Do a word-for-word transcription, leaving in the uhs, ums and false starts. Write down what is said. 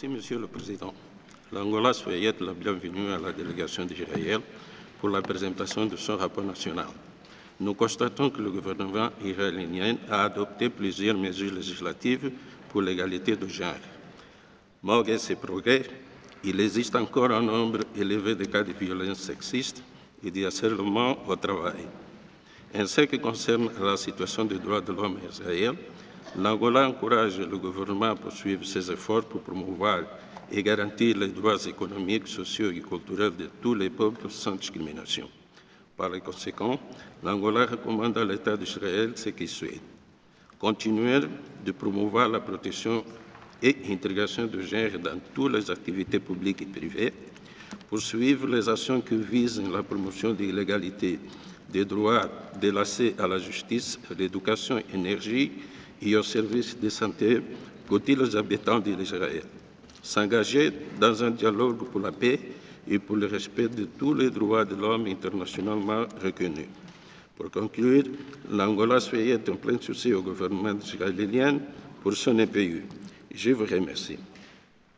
Merci, Monsieur le Président. L'Angola souhaite la bienvenue à la délégation d'Israël pour la présentation de son rapport national. Nous constatons que le gouvernement israélien a adopté plusieurs mesures législatives pour l'égalité de genre. Malgré ces progrès, il existe encore un nombre élevé de cas de violences sexistes et de harcèlement au travail. En ce qui concerne la situation des droits de l'homme en Israël, l'Angola encourage le gouvernement à poursuivre ses efforts pour promouvoir et garantir les droits économiques, sociaux et culturels de tous les peuples sans discrimination. Par conséquent, l'Angola recommande à l'État d'Israël ce qu'il souhaite: continuer de promouvoir la protection et l'intégration du genre dans toutes les activités publiques et privées, poursuivre les actions qui visent la promotion de l'égalité des droits de l'accès à la justice, à l'éducation, à l'énergie et aux services de santé pour tous les habitants d'Israël, s'engager dans un dialogue pour la paix et pour le respect de tous les droits de l'homme internationalement reconnus. Pour conclure, l'Angola souhaite un plein succès au gouvernement israélien pour son E P U. Je vous remercie.